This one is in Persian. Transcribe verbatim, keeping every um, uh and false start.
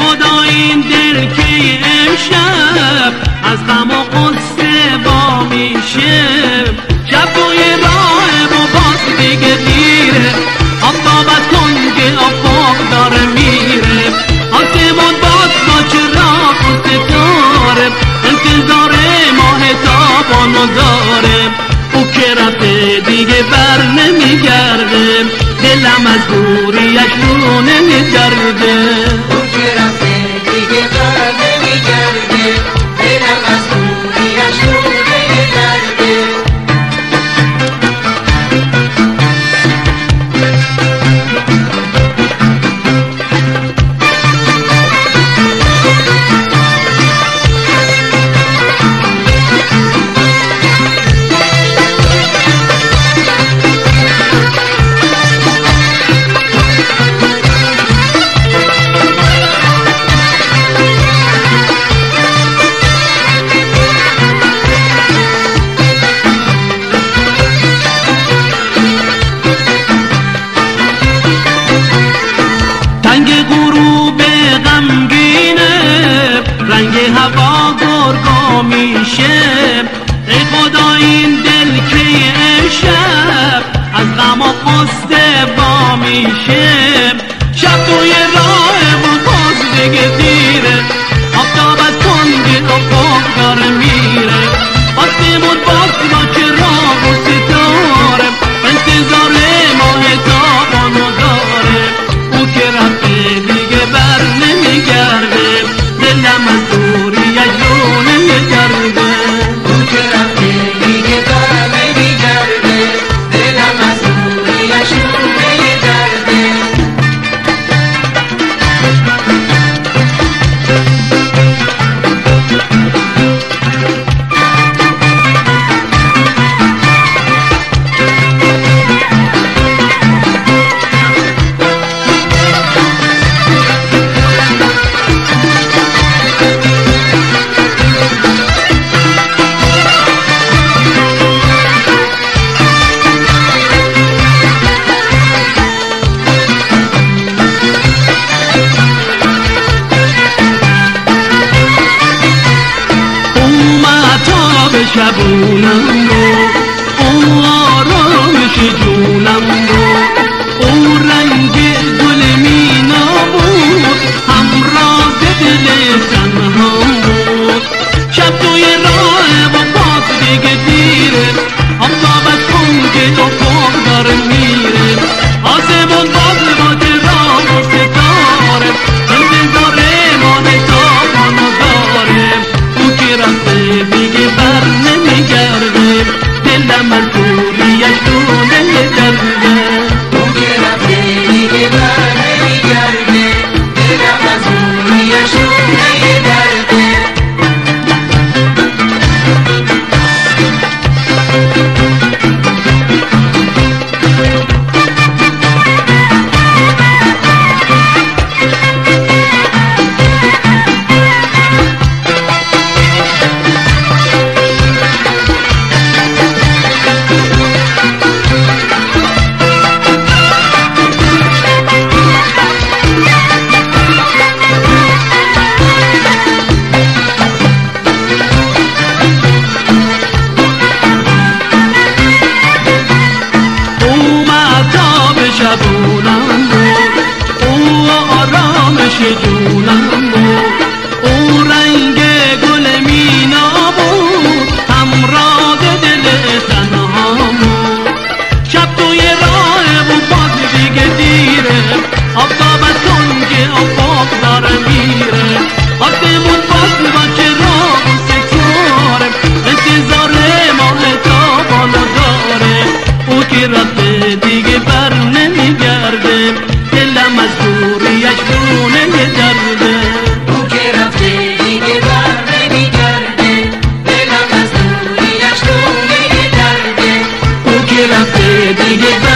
خدا این دل که امشب از غم و غصه وا میشه، شب توی راه و باز دیگه دیره، آفتاب از کنج آفاق داره میره، آسمان باز با چراغ و ستاره، انتظار ماه تابانو داره. او که رفته دیگه بر نمیگرده، دلم از دوریش رو نمیگرده. او که رفته دیگه بر نمیگرده، دلم از دوریش رو نمیگرده. تنگ غروب غمگینه، رنگ هوا گرگا میشه، ای خدا این دل که امشب از غم و غصه وا میشه، شب توی راه و باز دیگه دیره، آفتاب از کنج افق داره میره، آسمون باز با چراغ و ستاره، انتظار ماه تابانو داره. او که رفته دیگه بر نمیگرده، دلم از دوریش رو نمیگرده. او که رفته دیگه بر نمیگرده، دلم از دوریش رو نمیگرده. شبونم رو او آرامش جونم رو، او رنگ گل مینا بود، همراه دل تنهام بود، شب توی راه و باز دیگه دیره، آفتاب از کنج افق داره میره، آسمون باز با چراغ و ستاره، انتظار ماه تابانو داره. او که رفته دیگه بر نمیگرده، دلم از دوریش رو نمیگرده. او که رفته دیگه بر نمیگرده، دلم از دوریش رو نمیگرده. شبونم بود او آرامش جونم بود، او رنگ گل مینا بود، همراه دل تنهام بود، شب توی راه و باز دیگه دیره، آفتاب از کنج افق داره میره، آسمون باز با چراغ و ستاره، انتظار ماه تابانو داره. او که رفته دیگه بر نمیگرده، دلم از دوریش رو نمیگرده. او که رفته دیگه بر نمیگرده، دلم از دوریش رو نمیگرده. او که رفته دیگه